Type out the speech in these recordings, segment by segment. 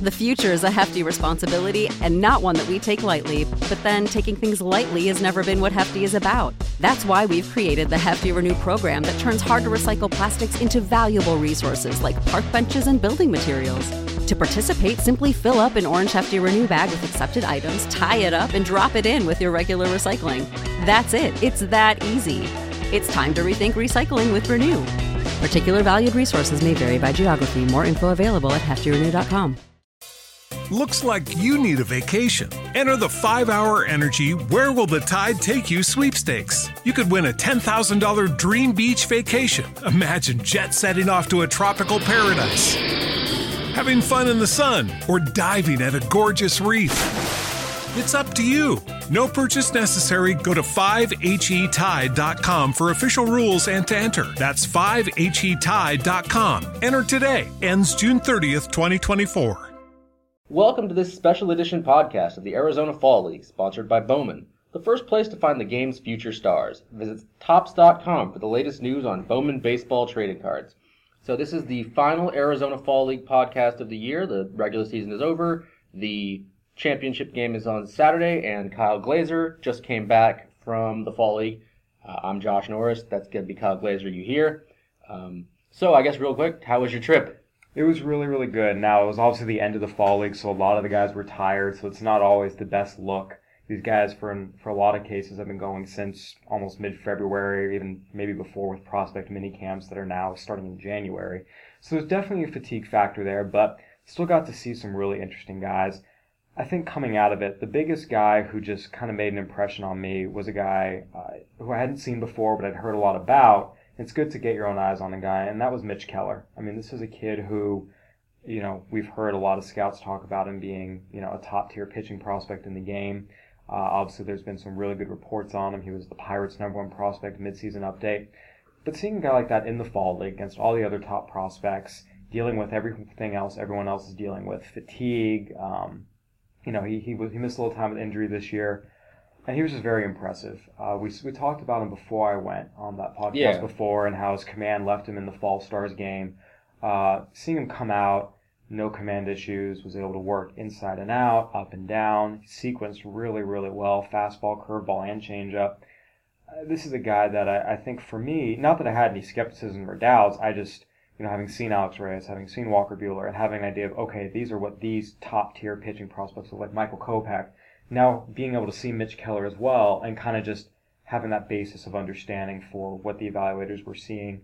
The future is a hefty responsibility and not one that we take lightly, but then taking things lightly has never been what Hefty is about. That's why we've created the Hefty Renew program that turns hard-to-recycle plastics into valuable resources like park benches and building materials. To participate, simply fill up an orange Hefty Renew bag with accepted items, tie it up, and drop it in with your regular recycling. That's it. It's that easy. It's time to rethink recycling with Renew. Particular valued resources may vary by geography. More info available at heftyrenew.com. Looks like you need a vacation. Enter the 5-Hour Energy Where Will the Tide Take You sweepstakes. You could win a $10,000 dream beach vacation. Imagine jet setting off to a tropical paradise, having fun in the sun, or diving at a gorgeous reef. It's up to you. No purchase necessary. Go to 5HETide.com for official rules and to enter. That's 5HETide.com. Enter today. Ends June 30th, 2024. Welcome to this special edition podcast of the Arizona Fall League, sponsored by Bowman, the first place to find the game's future stars. Visit Topps.com for the latest news on Bowman baseball trading cards. So this is the final Arizona Fall League podcast of the year. The regular season is over. The championship game is on Saturday, and Kyle Glaser just came back from the Fall League. I'm Josh Norris. That's going to be Kyle Glaser you hear. So I guess real quick, how was your trip? It was really, really good. Now, it was obviously the end of the Fall League, so a lot of the guys were tired, so it's not always the best look. These guys, for a lot of cases, have been going since almost mid-February, even maybe before with prospect mini camps that are now starting in January. So there's definitely a fatigue factor there, but still got to see some really interesting guys. I think coming out of it, the biggest guy who just kind of made an impression on me was a guy who I hadn't seen before but I'd heard a lot about. It's good to get your own eyes on a guy, and that was Mitch Keller. I mean, this is a kid who, we've heard a lot of scouts talk about him being, a top-tier pitching prospect in the game. Obviously, there's been some really good reports on him. He was the Pirates' #1 prospect midseason update. But seeing a guy like that in the Fall League against all the other top prospects, dealing with everything else everyone else is dealing with, fatigue, he missed a little time with injury this year, and he was just very impressive. We talked about him before I went on that podcast before, and how his command left him in the Fall Stars game. Seeing him come out, no command issues, was able to work inside and out, up and down, sequenced really, really well, fastball, curveball, and changeup. This is a guy that I think for me, not that I had any skepticism or doubts, I just, having seen Alex Reyes, having seen Walker Buehler, and having an idea of, okay, these are what these top-tier pitching prospects look like, Michael Kopech. Now being able to see Mitch Keller as well, and kind of just having that basis of understanding for what the evaluators were seeing.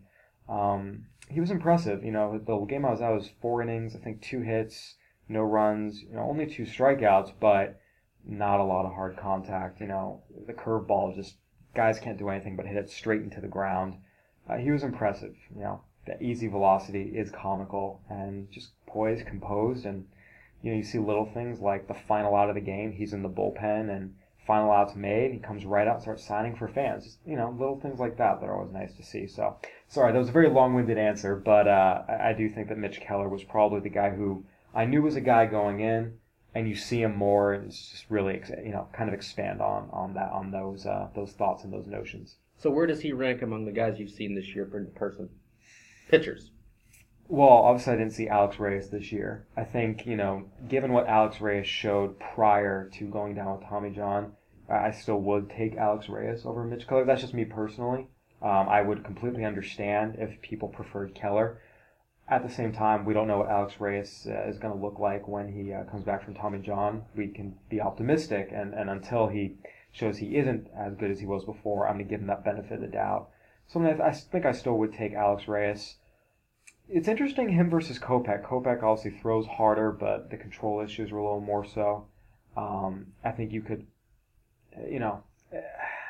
He was impressive. The game I was at was 4 innings, I think 2 hits, no runs, only 2 strikeouts, but not a lot of hard contact. The curveball, just guys can't do anything but hit it straight into the ground. He was impressive. The easy velocity is comical, and just poised, composed, and you see little things like the final out of the game, he's in the bullpen, and final out's made, he comes right out and starts signing for fans. Just, little things like that are always nice to see. So, sorry, that was a very long-winded answer, but I do think that Mitch Keller was probably the guy who I knew was a guy going in, and you see him more, and it's just really, kind of expand on those thoughts and those notions. So where does he rank among the guys you've seen this year in person? Pitchers. Well, obviously I didn't see Alex Reyes this year. I think, given what Alex Reyes showed prior to going down with Tommy John, I still would take Alex Reyes over Mitch Keller. That's just me personally. I would completely understand if people preferred Keller. At the same time, we don't know what Alex Reyes is going to look like when he comes back from Tommy John. We can be optimistic, and until he shows he isn't as good as he was before, I'm going to give him that benefit of the doubt. So I think I still would take Alex Reyes. It's interesting, him versus Kopech. Kopech obviously throws harder, but the control issues were a little more so. I think you could, it's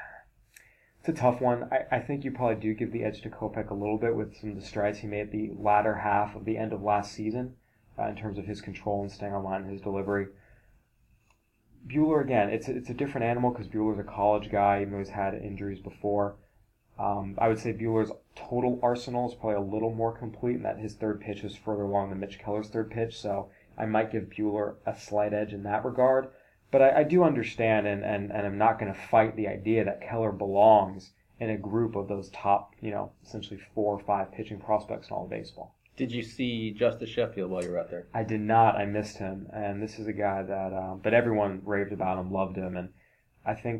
a tough one. I think you probably do give the edge to Kopech a little bit with some of the strides he made at the latter half of the end of last season in terms of his control and staying on line and his delivery. Buehler, again, it's a different animal because Buehler's a college guy, even though he's had injuries before. I would say Buehler's total arsenal is probably a little more complete, in that his third pitch is further along than Mitch Keller's third pitch, so I might give Buehler a slight edge in that regard. But I do understand, and I'm not going to fight the idea that Keller belongs in a group of those top, essentially 4 or 5 pitching prospects in all of baseball. Did you see Justice Sheffield while you were out there? I did not. I missed him, and this is a guy that everyone raved about him, loved him, and I think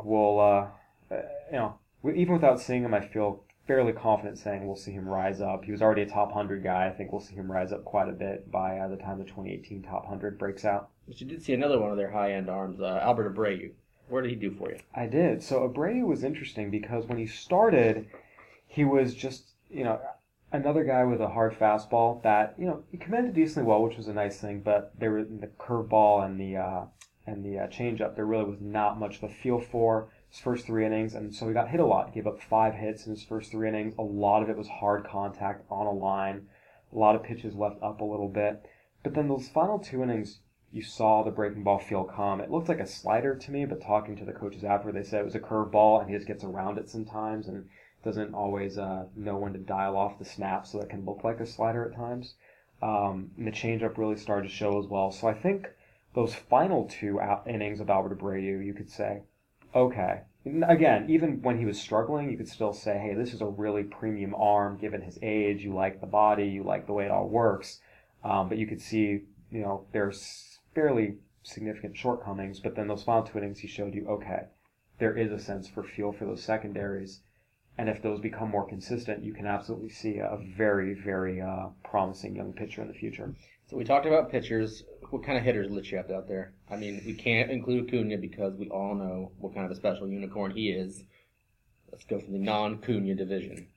even without seeing him, I feel fairly confident saying we'll see him rise up. He was already a top 100 guy. I think we'll see him rise up quite a bit by the time the 2018 top 100 breaks out. But you did see another one of their high-end arms, Albert Abreu. Where did he do for you? I did. So Abreu was interesting because when he started, he was just, another guy with a hard fastball that, he commanded decently well, which was a nice thing, but there were the curveball and the changeup, there really was not much of a feel for his first 3 innings, and so he got hit a lot. He gave up 5 hits in his first 3 innings. A lot of it was hard contact on a line. A lot of pitches left up a little bit. But then those final 2 innings, you saw the breaking ball feel calm. It looked like a slider to me, but talking to the coaches after, they said it was a curveball, and he just gets around it sometimes and doesn't always know when to dial off the snap, so it can look like a slider at times. And the changeup really started to show as well. So I think those final 2 innings of Albert Abreu, you could say, okay. Again, even when he was struggling, you could still say, hey, this is a really premium arm given his age. You like the body, you like the way it all works. But you could see, there's fairly significant shortcomings. But then those final 2 innings, he showed you, okay, there is a sense for feel for those secondaries. And if those become more consistent, you can absolutely see a very, very promising young pitcher in the future. So we talked about pitchers. What kind of hitters lit you up out there? I mean, we can't include Cunha because we all know what kind of a special unicorn he is. Let's go for the non-Cunha division.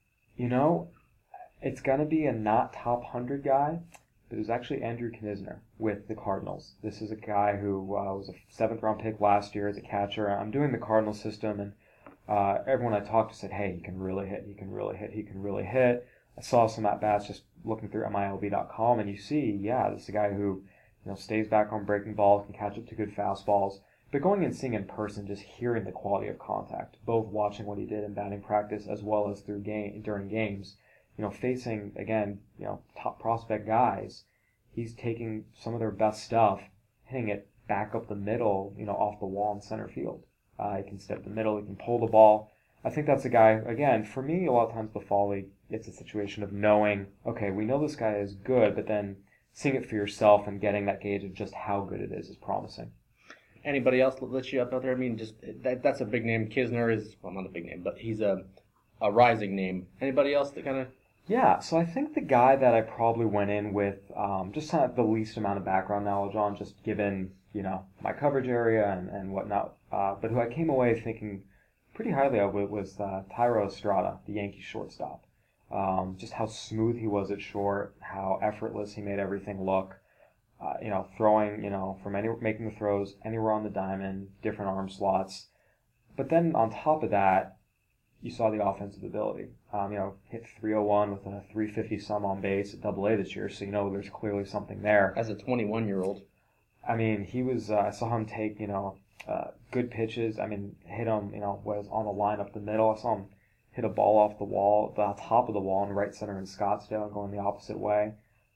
It's going to be a not top 100 guy, but it was actually Andrew Knizner with the Cardinals. This is a guy who was a 7th-round pick last year as a catcher. I'm doing the Cardinal system, and everyone I talked to said, hey, he can really hit, he can really hit, he can really hit. I saw some at-bats just looking through MILB.com, and you see, this is a guy who stays back on breaking balls, can catch up to good fastballs. But going and seeing in person, just hearing the quality of contact, both watching what he did in batting practice as well as during games, facing, again, top prospect guys, he's taking some of their best stuff, hitting it back up the middle, off the wall in center field. He can step the middle, he can pull the ball. I think that's a guy, again, for me, a lot of times the Fall League, it's a situation of knowing, okay, we know this guy is good, but then seeing it for yourself and getting that gauge of just how good it is promising. Anybody else that lit you up out there? I mean, just that's a big name. Knizner is, well, not a big name, but he's a rising name. Anybody else that kind of... Yeah, so I think the guy that I probably went in with just kind of the least amount of background knowledge on, just given, my coverage area and whatnot, but who I came away thinking pretty highly of was Thairo Estrada, the Yankees shortstop. Just how smooth he was at short, how effortless he made everything look. Throwing, making the throws anywhere on the diamond, different arm slots. But then on top of that, you saw the offensive ability. Hit 301 with a 350 some on base at AA this year, so there's clearly something there. As a 21-year-old. I mean, he was, I saw him take, good pitches. I mean, hit him, was on a line up the middle. I saw him hit a ball off the wall, the top of the wall in right center in Scottsdale, going the opposite way.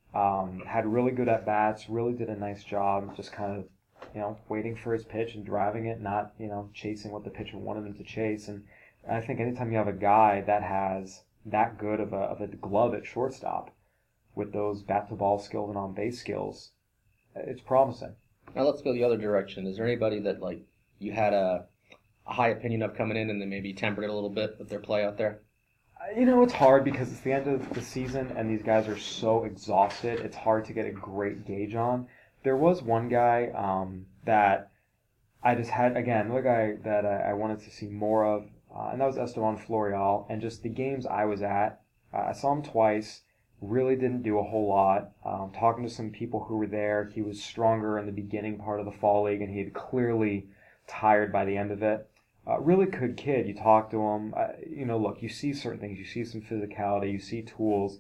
Had really good at-bats, really did a nice job, just kind of, waiting for his pitch and driving it, not, chasing what the pitcher wanted him to chase. And I think anytime you have a guy that has that good of a glove at shortstop with those bat-to-ball skills and on-base skills, it's promising. Now let's go the other direction. Is there anybody that, you had a high opinion of coming in and then maybe tempered it a little bit with their play out there? It's hard because it's the end of the season and these guys are so exhausted. It's hard to get a great gauge on. There was one guy that I just had, again, another guy that I wanted to see more of, and that was Esteban Florial. And just the games I was at, I saw him twice, really didn't do a whole lot. Talking to some people who were there, he was stronger in the beginning part of the Fall League and he had clearly tired by the end of it. Really good kid. You talk to him. Look, you see certain things. You see some physicality. You see tools.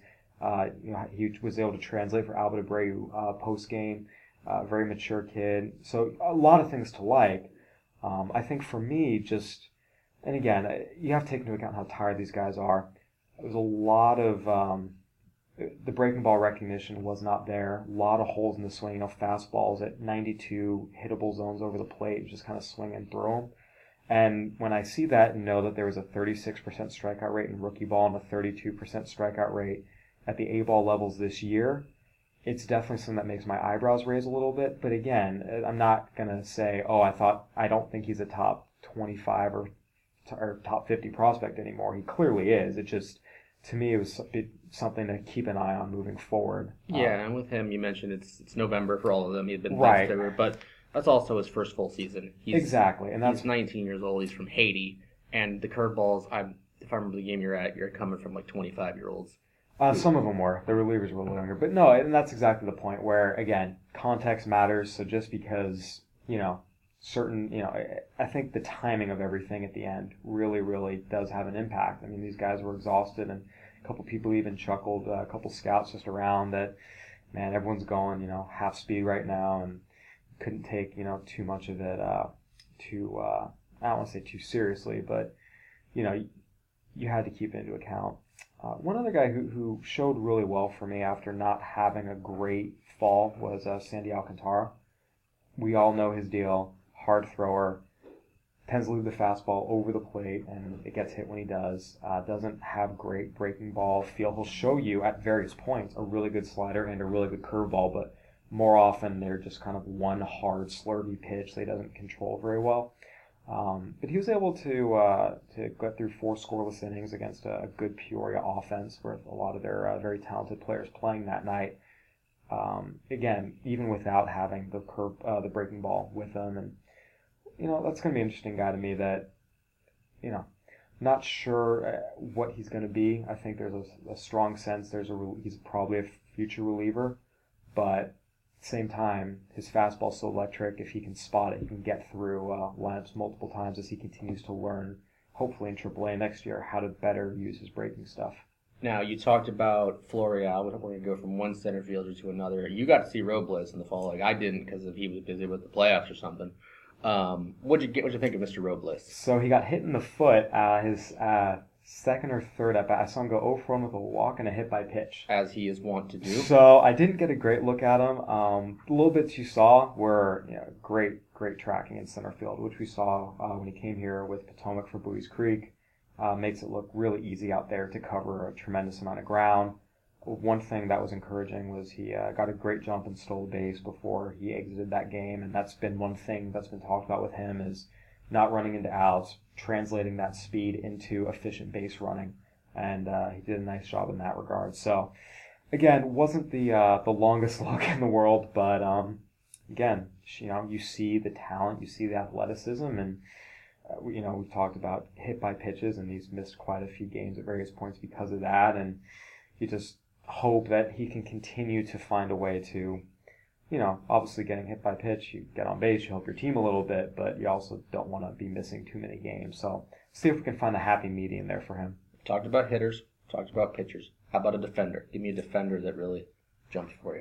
He was able to translate for Albert Abreu post-game. Very mature kid. So a lot of things to like. I think for me, and again, you have to take into account how tired these guys are. There was a lot of the breaking ball recognition was not there. A lot of holes in the swing. Fastballs at 92 hittable zones over the plate, just kind of swing and throw them. And when I see that and know that there was a 36% strikeout rate in rookie ball and a 32% strikeout rate at the A-ball levels this year, it's definitely something that makes my eyebrows raise a little bit. But again, I'm not going to say, I don't think he's a top 25 or top 50 prospect anymore. He clearly is. It just, to me, it was something to keep an eye on moving forward. Yeah, and with him, you mentioned it's November for all of them. He had been Right. February, but that's also his first full season. Exactly, and he's 19 years old. He's from Haiti, and the curveballs. If I remember the game you're at, you're coming from like 25-year-olds. Some of them were. The relievers were a little younger. But no, and that's exactly the point where, again, context matters. So just because, I think the timing of everything at the end really, really does have an impact. I mean, these guys were exhausted, and a couple people even chuckled, a couple scouts just around that, man, everyone's going, half speed right now, and couldn't take, too much of it I don't want to say too seriously, but, you had to keep it into account. One other guy who showed really well for me after not having a great fall was Sandy Alcantara. We all know his deal. Hard thrower. Tends to leave the fastball over the plate, and it gets hit when he does. Doesn't have great breaking ball feel. He'll show you at various points a really good slider and a really good curveball, but more often they're just kind of one hard slurvy pitch that he doesn't control very well. But he was able to get through 4 scoreless innings against a good Peoria offense with a lot of their very talented players playing that night. Again, even without having the breaking ball with them, and that's going to be an interesting guy to me. That not sure what he's going to be. I think there's a strong sense he's probably a future reliever, but same time, his fastball's so electric. If he can spot it, he can get through lineups multiple times as he continues to learn, hopefully in AAA next year, how to better use his breaking stuff. Now, you talked about Florial. We're going to go from one center fielder to another. You got to see Robles in the fall. Like I didn't because he was busy with the playoffs or something. What'd you think of Mr. Robles? So he got hit in the foot. His second or third at bat. I saw him go 0 for 1 with a walk and a hit by pitch, as he is wont to do. So I didn't get a great look at him. The little bits you saw were great tracking in center field, which we saw when he came here with Potomac for Bowie's Creek. Makes it look really easy out there to cover a tremendous amount of ground. One thing that was encouraging was he got a great jump and stole a base before he exited that game, and that's been one thing that's been talked about with him is not running into outs, translating that speed into efficient base running, and he did a nice job in that regard. So, again, wasn't the longest look in the world, but again, you see the talent, you see the athleticism, and we've talked about hit by pitches, and he's missed quite a few games at various points because of that, and you just hope that he can continue to find a way to, obviously getting hit by pitch, you get on base, you help your team a little bit, but you also don't want to be missing too many games. So see if we can find a happy medium there for him. Talked about hitters, talked about pitchers. How about a defender? Give me a defender that really jumped for you.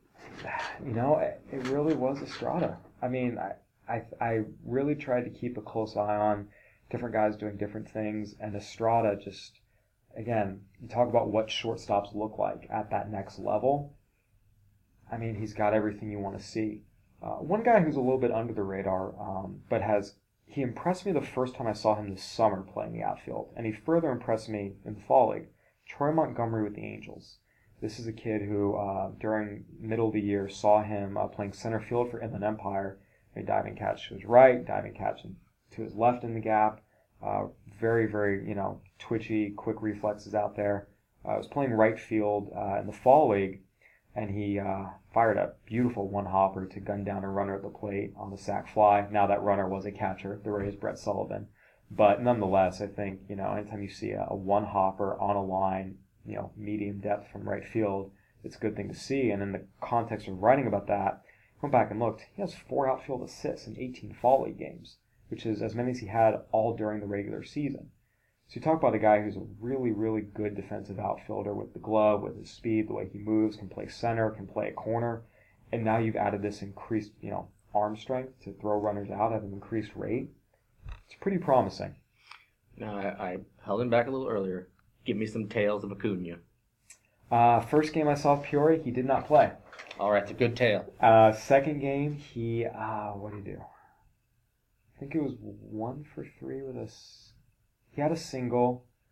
It really was Estrada. I mean, I really tried to keep a close eye on different guys doing different things, and Estrada just, again, you talk about what shortstops look like at that next level. I mean, he's got everything you want to see. One guy who's a little bit under the radar, but he impressed me the first time I saw him this summer playing the outfield, and he further impressed me in the fall league. Troy Montgomery with the Angels. This is a kid who, during middle of the year, saw him playing center field for Inland Empire. A diving catch to his right, diving catch to his left in the gap. Very, very, twitchy, quick reflexes out there. I was playing right field in the fall league, and he fired a beautiful one-hopper to gun down a runner at the plate on the sac fly. Now that runner was a catcher, the Rays' Brett Sullivan. But nonetheless, I think, anytime you see a one-hopper on a line, medium depth from right field, it's a good thing to see. And in the context of writing about that, I went back and looked. He has 4 outfield assists in 18 fall league games, which is as many as he had all during the regular season. So you talk about a guy who's a really, really good defensive outfielder with the glove, with his speed, the way he moves, can play center, can play a corner, and now you've added this increased, arm strength to throw runners out at an increased rate. It's pretty promising. Now, I held him back a little earlier. Give me some tales of Acuna. First game I saw Peoria, he did not play. All right, it's a good tale. Second game, he, what did he do? I think it was 1 for 3 with he had a single.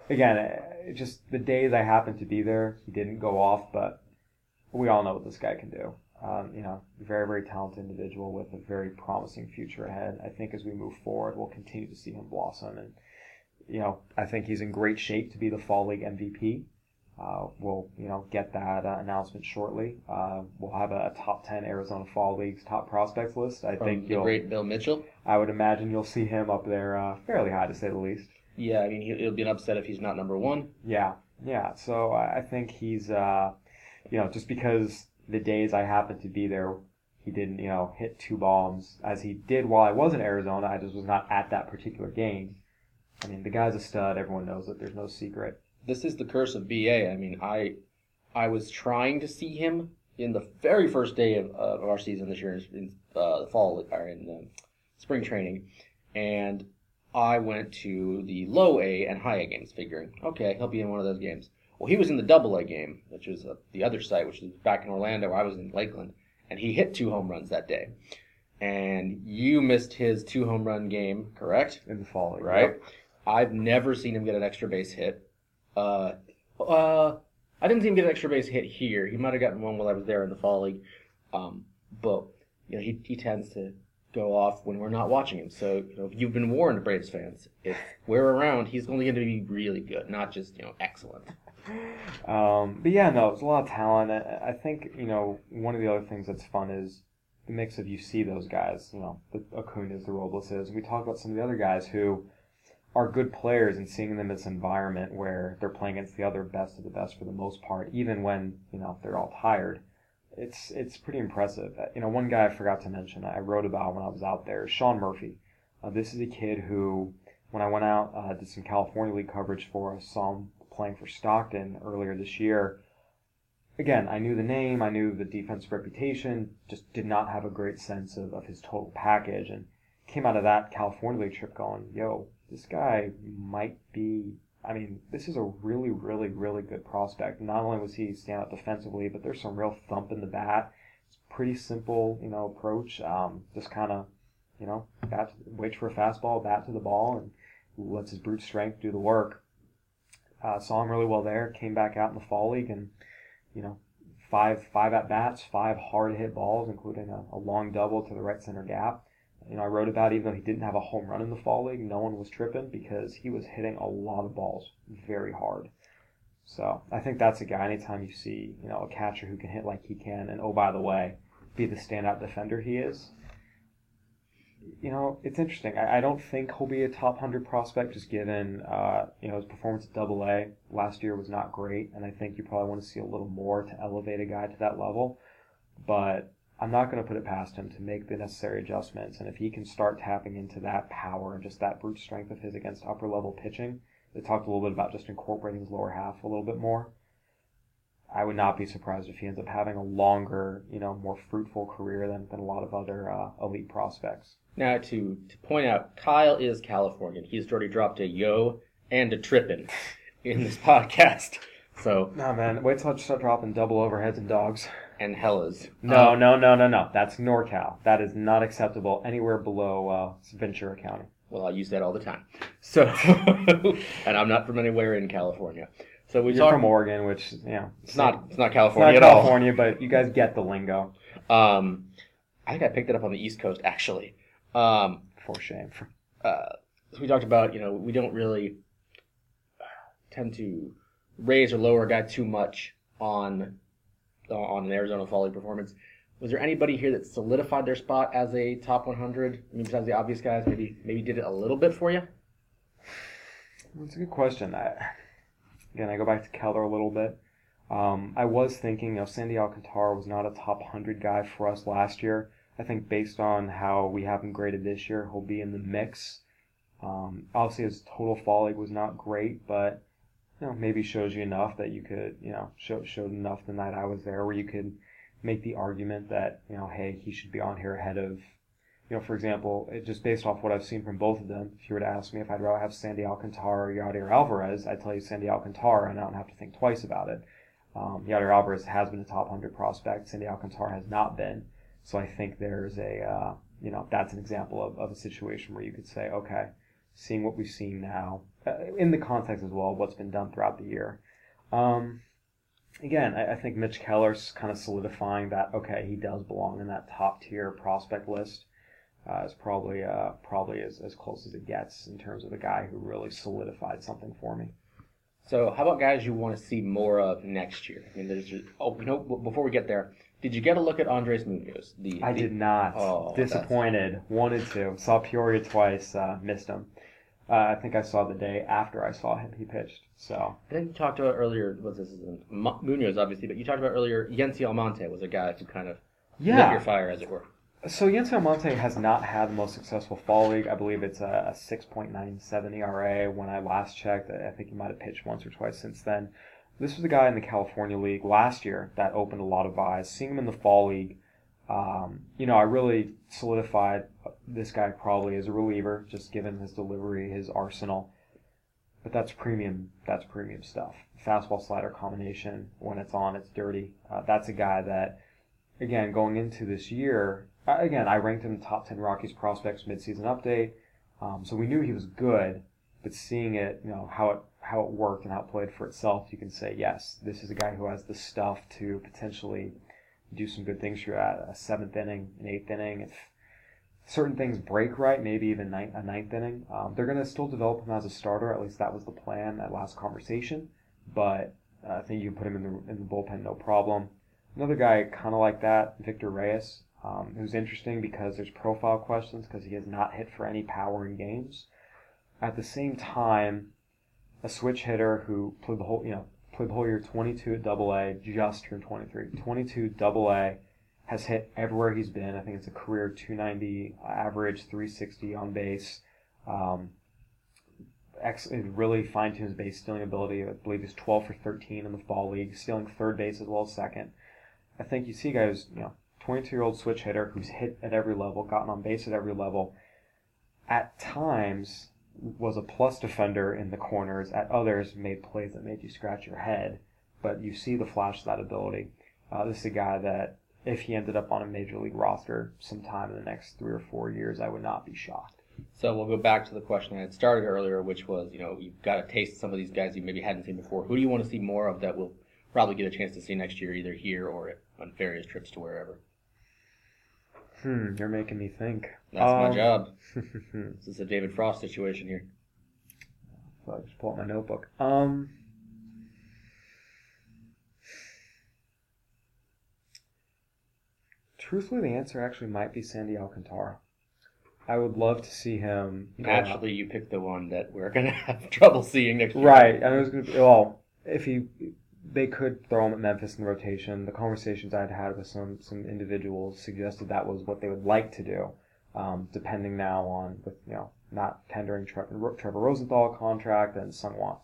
again, just the days I happened to be there, he didn't go off, but we all know what this guy can do. Very, very talented individual with a very promising future ahead. I think as we move forward, we'll continue to see him blossom. And, I think he's in great shape to be the Fall League MVP. We'll, get that announcement shortly. We'll have a top 10 Arizona Fall League's top prospects list. I think the great Bill Mitchell. I would imagine you'll see him up there fairly high, to say the least. Yeah, I mean, it'll be an upset if he's not number one. Yeah. So I think he's, just because the days I happened to be there, he didn't, hit 2 bombs as he did while I was in Arizona. I just was not at that particular game. I mean, the guy's a stud. Everyone knows it. There's no secret. This is the curse of BA. I mean, I was trying to see him in the very first day of our season this year in the fall or in spring training, and I went to the low A and high A games, figuring, okay, he'll be in one of those games. Well, he was in the double A game, which was the other site, which is back in Orlando. I was in Lakeland, and he hit 2 home runs that day. And you missed his 2 home run game, correct? In the Fall League, right? Yep. I've never seen him get an extra base hit. I didn't see him get an extra base hit here. He might have gotten one while I was there in the Fall League. But he tends to go off when we're not watching him. So you've been warned, Braves fans. If we're around, he's only going to be really good, not just excellent. But yeah, no, it's a lot of talent. I think one of the other things that's fun is the mix of you see those guys. The Acuñas, the Robleses. We talk about some of the other guys who are good players, and seeing them in this environment where they're playing against the other best of the best for the most part, even when they're all tired. It's pretty impressive. One guy I forgot to mention, I wrote about when I was out there, Sean Murphy. This is a kid who, when I went out, did some California League coverage for us, saw him playing for Stockton earlier this year. Again, I knew the name, I knew the defensive reputation, just did not have a great sense of his total package, and came out of that California League trip going, this guy might be, this is a really, really, really good prospect. Not only was he stand out defensively, but there's some real thump in the bat. It's a pretty simple, approach. Just kind of, waits for a fastball, bat to the ball, and lets his brute strength do the work. Saw him really well there, came back out in the Fall League, and, 5 at-bats, 5 hard-hit balls, including a long double to the right center gap. I wrote about, even though he didn't have a home run in the Fall League, no one was tripping because he was hitting a lot of balls very hard. So I think that's a guy, anytime you see, a catcher who can hit like he can, and oh, by the way, be the standout defender he is, it's interesting. I don't think he'll be a top 100 prospect just given, his performance at Double-A last year was not great, and I think you probably want to see a little more to elevate a guy to that level. But I'm not going to put it past him to make the necessary adjustments, and if he can start tapping into that power and just that brute strength of his against upper-level pitching, they talked a little bit about just incorporating his lower half a little bit more. I would not be surprised if he ends up having a longer, more fruitful career than a lot of other elite prospects. Now, to point out, Kyle is Californian. He's already dropped a yo and a trippin' in this podcast. So, nah, man, wait till I start dropping double overheads and dogs. And hellas. No. That's NorCal. That is not acceptable anywhere below Ventura County. Well, I use that all the time. So, and I'm not from anywhere in California. So You're from Oregon, which it's not California it's not at California, all. But you guys get the lingo. I think I picked it up on the East Coast actually. For shame. We talked about we don't really tend to raise or lower a guy too much on an Arizona Fall League performance. Was there anybody here that solidified their spot as a top 100? Besides the obvious guys, maybe did it a little bit for you? That's a good question. Again, I go back to Keller a little bit. I was thinking, Sandy Alcantara was not a top 100 guy for us last year. I think based on how we have him graded this year, he'll be in the mix. Obviously, his total Fall League was not great, but maybe shows you enough that you could, showed enough the night I was there where you could make the argument that, hey, he should be on here ahead of, for example, just based off what I've seen from both of them, if you were to ask me if I'd rather have Sandy Alcantara or Yadier Alvarez, I'd tell you Sandy Alcantara, and I don't have to think twice about it. Yadier Alvarez has been a top 100 prospect. Sandy Alcantara has not been. So I think there's that's an example of a situation where you could say, okay, seeing what we've seen now, in the context as well of what's been done throughout the year. Again, I think Mitch Keller's kind of solidifying that, okay, he does belong in that top tier prospect list. Is probably as close as it gets in terms of a guy who really solidified something for me. So how about guys you want to see more of next year? I mean, before we get there, did you get a look at Andres Munoz? I did not. Oh, disappointed. Wanted to. Saw Peoria twice. Missed him. I think I saw the day after I saw him. He pitched. So. I think you talked about earlier. Munoz, obviously, but you talked about earlier. Yency Almonte was a guy who kind of lit your fire, as it were. So Yency Almonte has not had the most successful fall league. I believe it's a 6.97 ERA. When I last checked, I think he might have pitched once or twice since then. This was a guy in the California League last year that opened a lot of eyes. Seeing him in the fall league, I really solidified this guy probably as a reliever, just given his delivery, his arsenal. But that's premium stuff. Fastball slider combination, when it's on, it's dirty. That's a guy that, again, going into this year, I ranked him in the top 10 Rockies prospects midseason update. So we knew he was good, but seeing it, how it worked and how it played for itself, you can say, yes, this is a guy who has the stuff to potentially do some good things for you at a 7th inning, an 8th inning. If certain things break right, maybe even a 9th inning, they're going to still develop him as a starter. At least that was the plan at last conversation. But I think you can put him in the bullpen, no problem. Another guy kind of like that, Victor Reyes, who's interesting because there's profile questions because he has not hit for any power in games. At the same time, a switch hitter who played the whole year 22 at AA, just turned 23. 22 AA, has hit everywhere he's been. I think it's a career 290 average, 360 on base. Really fine-tuned his base stealing ability. I believe he's 12 for 13 in the fall league, stealing third base as well as second. I think you see guys, 22-year-old switch hitter who's hit at every level, gotten on base at every level. At times was a plus defender in the corners. At others made plays that made you scratch your head. But you see the flash of that ability. This is a guy that if he ended up on a major league roster sometime in the next 3 or 4 years, I would not be shocked. So we'll go back to the question I had started earlier, which was, you've got a taste of some of these guys you maybe hadn't seen before. Who do you want to see more of that we'll probably get a chance to see next year, either here or on various trips to wherever? You're making me think. That's my job. This is a David Frost situation here. So I just pull out my notebook. Truthfully, the answer actually might be Sandy Alcantara. I would love to see him. Naturally, you picked the one that we're going to have trouble seeing next year. Right. I was going to. They could throw him at Memphis in the rotation. The conversations I'd had with some individuals suggested that was what they would like to do. Depending now on not tendering Trevor Rosenthal contract and Sungwon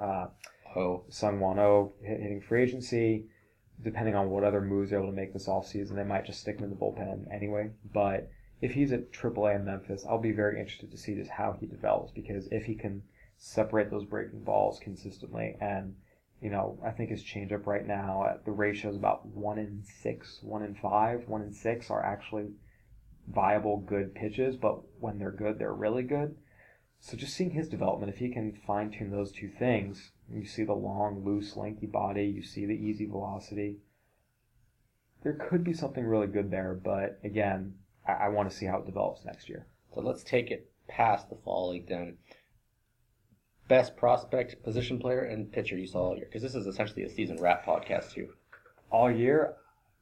Oh hitting free agency. Depending on what other moves they're able to make this offseason, they might just stick him in the bullpen anyway. But if he's at AAA in Memphis, I'll be very interested to see just how he develops, because if he can separate those breaking balls consistently, and I think his changeup right now at the ratio is about 1 in 6, 1 in 5, 1 in 6 are actually viable, good pitches, but when they're good, they're really good. So just seeing his development, if he can fine-tune those two things, you see the long, loose, lanky body, you see the easy velocity, there could be something really good there, but again, I want to see how it develops next year. So let's take it past the fall league then. Best prospect, position player, and pitcher you saw all year, because this is essentially a season wrap podcast too. All year,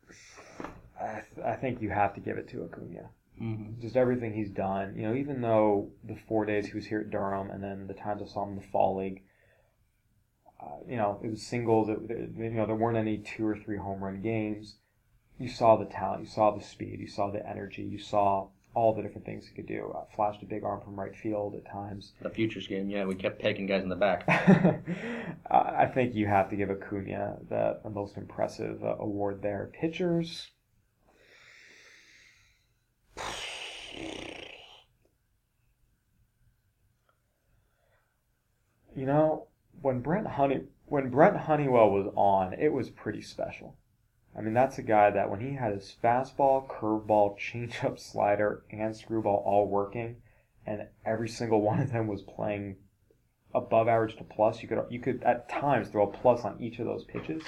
I think you have to give it to Acuna. Mm-hmm. Just everything he's done. Even though the 4 days he was here at Durham, and then the times I saw him in the fall league, it was singles. There weren't any 2 or 3 home run games. You saw the talent, you saw the speed, you saw the energy, you saw all the different things he could do. Flashed a big arm from right field at times. The Futures game, we kept pegging guys in the back. I think you have to give Acuna the most impressive award there. Pitchers, when Brent Honeywell was on, it was pretty special. I mean, that's a guy that when he had his fastball, curveball, changeup, slider, and screwball all working, and every single one of them was playing above average to plus. You could at times throw a plus on each of those pitches.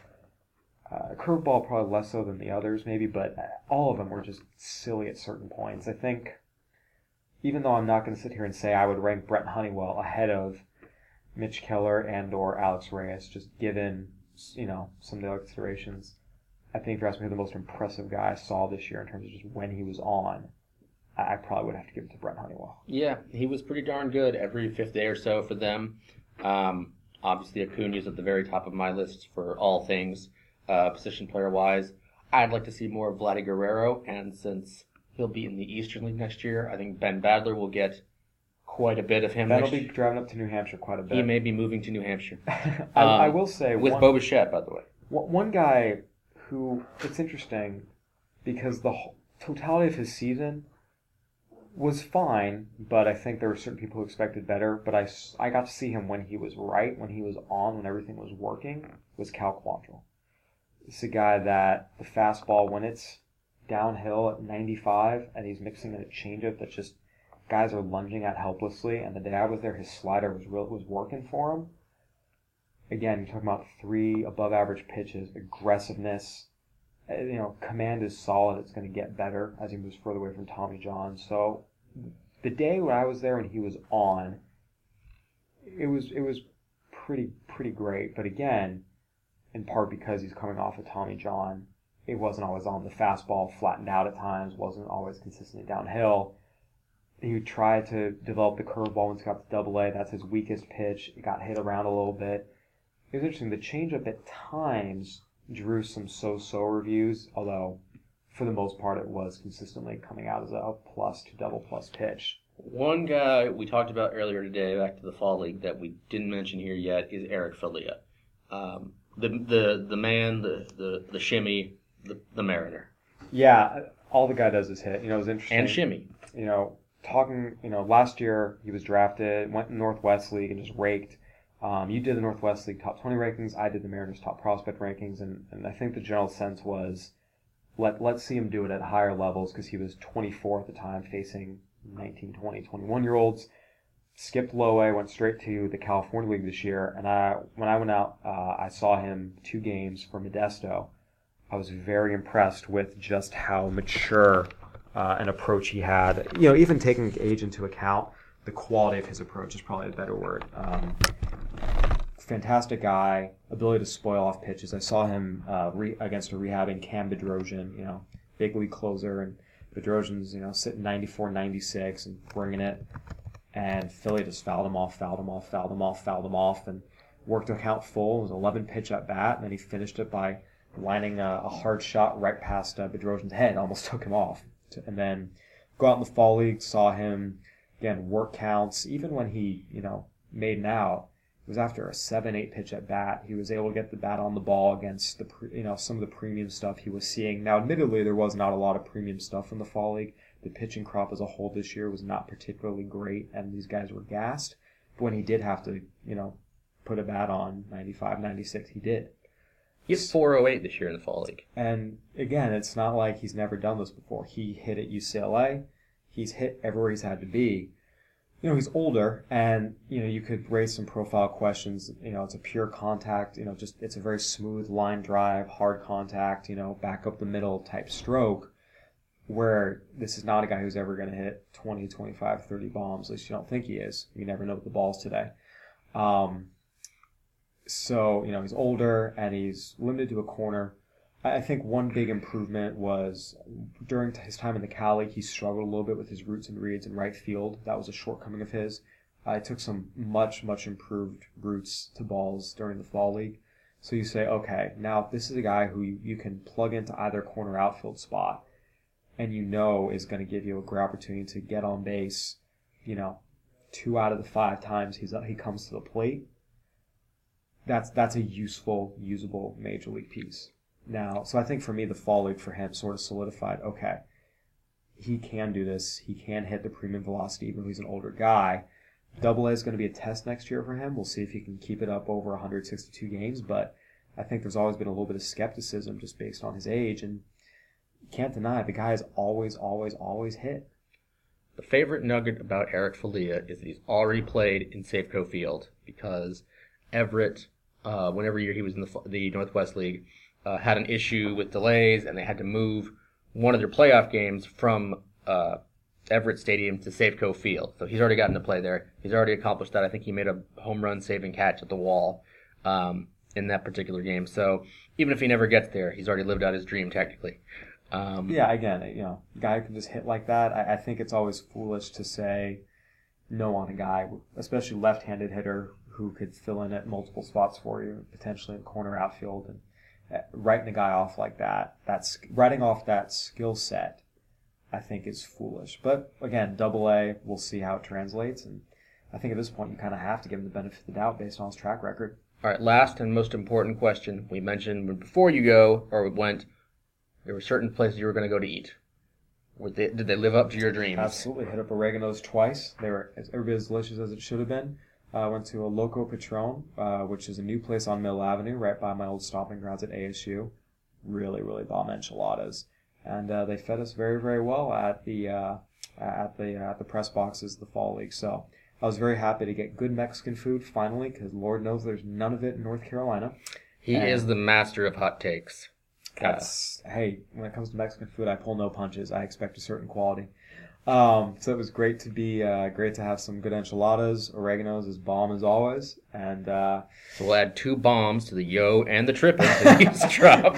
Curveball probably less so than the others maybe, but all of them were just silly at certain points. I think, even though I'm not going to sit here and say I would rank Brent Honeywell ahead of Mitch Keller and or Alex Reyes, just given, some of the other considerations, I think if you're asking me who the most impressive guy I saw this year in terms of just when he was on, I probably would have to give it to Brent Honeywell. Yeah, he was pretty darn good every fifth day or so for them. Obviously, Acuna's at the very top of my list for all things position player-wise. I'd like to see more of Vladdy Guerrero, and since he'll be in the Eastern League next year, I think Ben Badler will get quite a bit of him That'll be driving up to New Hampshire quite a bit. He may be moving to New Hampshire. I will say... With Bo Bichette, by the way. One guy who... It's interesting, because the totality of his season was fine, but I think there were certain people who expected better, but I got to see him when he was right, when he was on, when everything was working, was Cal Quantrill. It's a guy that the fastball, when it's downhill at 95 and he's mixing in a changeup that just guys are lunging at helplessly, and the day I was there, his slider was working for him. Again, you're talking about 3 above average pitches, aggressiveness. Command is solid. It's going to get better as he moves further away from Tommy John. So the day when I was there when he was on, it was pretty great. But again, in part because he's coming off of Tommy John, it wasn't always on. The fastball flattened out at times, wasn't always consistently downhill. He tried to develop the curveball once he got to Double-A. That's his weakest pitch. It got hit around a little bit. It was interesting. The changeup at times drew some so-so reviews, although for the most part it was consistently coming out as a plus to double plus pitch. One guy we talked about earlier today, back to the Fall League, that we didn't mention here yet is Eric Falia. The man, the shimmy, the Mariner. Yeah, all the guy does is hit. It was interesting. And shimmy. Last year he was drafted, went in Northwest League and just raked. You did the Northwest League top 20 rankings. I did the Mariners top prospect rankings, and I think the general sense was let's see him do it at higher levels because he was 24 at the time, facing 19, 20, 21-year-olds. Skipped low A, went straight to the California League this year, and when I went out, I saw him 2 games for Modesto. I was very impressed with just how mature an approach he had. Even taking age into account, the quality of his approach is probably a better word. Fantastic guy, ability to spoil off pitches. I saw him against a rehabbing Cam Bedrosian, big league closer, and Bedrosian's, sitting 94, 96 and bringing it. And Philly just fouled him off, and worked to count full. It was an 11 pitch at bat, and then he finished it by lining a hard shot right past Bedrosian's head, almost took him off. And then go out in the Fall League, saw him, again, work counts. Even when he, made an out, it was after a 7-8 pitch at bat. He was able to get the bat on the ball against some of the premium stuff he was seeing. Now, admittedly, there was not a lot of premium stuff in the Fall League. The pitching crop as a whole this year was not particularly great, and these guys were gassed. But when he did have to, put a bat on 95, 96, he did. He hit 408 this year in the Fall League. And again, it's not like he's never done this before. He hit at UCLA. He's hit everywhere he's had to be. He's older, and, you could raise some profile questions. It's a pure contact, it's a very smooth line drive, hard contact, back up the middle type stroke, where this is not a guy who's ever going to hit 20, 25, 30 bombs. At least you don't think he is. You never know with the balls today. So, he's older, and he's limited to a corner. I think one big improvement was during his time in the Cal League, he struggled a little bit with his roots and reads in right field. That was a shortcoming of his. I took some much improved roots to balls during the Fall League. So you say, okay, now this is a guy who you can plug into either corner outfield spot, and is going to give you a great opportunity to get on base, 2 out of the 5 times he comes to the plate. That's a usable major league piece. Now, so I think for me, the Fall League for him sort of solidified, okay, he can do this. He can hit the premium velocity even though he's an older guy. Double-A is going to be a test next year for him. We'll see if he can keep it up over 162 games, but I think there's always been a little bit of skepticism just based on his age, and you can't deny the guy has always hit. The favorite nugget about Eric Falia is that he's already played in Safeco Field because Everett, whenever he was in the Northwest League, had an issue with delays, and they had to move one of their playoff games from Everett Stadium to Safeco Field. So he's already gotten to play there. He's already accomplished that. I think he made a home run saving catch at the wall in that particular game. So even if he never gets there, he's already lived out his dream technically. Again, a guy who can just hit like that. I think it's always foolish to say no on a guy, especially left-handed hitter who could fill in at multiple spots for you, potentially in corner outfield, and writing a guy off like that. That's writing off that skill set. I think is foolish. But again, Double-A, we'll see how it translates. And I think at this point you kind of have to give him the benefit of the doubt based on his track record. All right, last and most important question. We mentioned before you go, or went, there were certain places you were going to go to eat. Did they live up to your dreams? Absolutely. Hit up Oregano's twice. They were every bit as delicious as it should have been. I went to a Loco Patron, which is a new place on Mill Avenue, right by my old stomping grounds at ASU. Really, really bomb enchiladas. And they fed us very, very well at the press boxes of the Fall League. So I was very happy to get good Mexican food finally, because Lord knows there's none of it in North Carolina. He is the master of hot takes. Hey, when it comes to Mexican food, I pull no punches. I expect a certain quality. So it was great to have some good enchiladas. Oregano's is bomb as always, and so we'll add 2 bombs to the yo and the triple to these drop.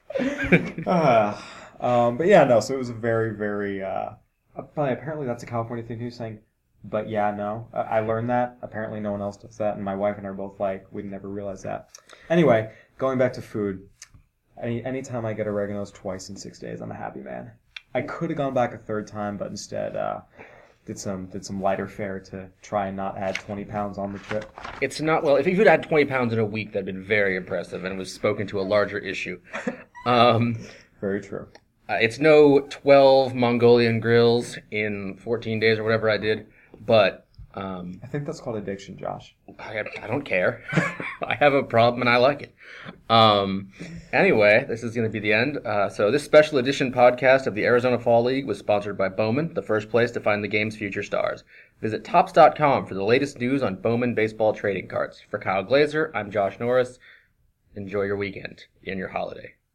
But yeah, no. So it was a very, very. Apparently, that's a California thing too, saying, "But yeah, no." I learned that. Apparently, no one else does that, and my wife and I are both like, "We never realized that." Anyway, going back to food. Anytime I get Oregano's twice in 6 days, I'm a happy man. I could have gone back a third time, but instead did some lighter fare to try and not add 20 pounds on the trip. It's not, well, if you could add 20 pounds in a week, that'd been very impressive, and it was spoken to a larger issue. Very true. It's no 12 Mongolian grills in 14 days or whatever I did, but I think that's called addiction, Josh. I don't care. I have a problem and I like it. Anyway, this is going to be the end. So this special edition podcast of the Arizona Fall League was sponsored by Bowman, the first place to find the game's future stars. Visit Topps.com for the latest news on Bowman baseball trading cards. For Kyle Glazer, I'm Josh Norris. Enjoy your weekend and your holiday.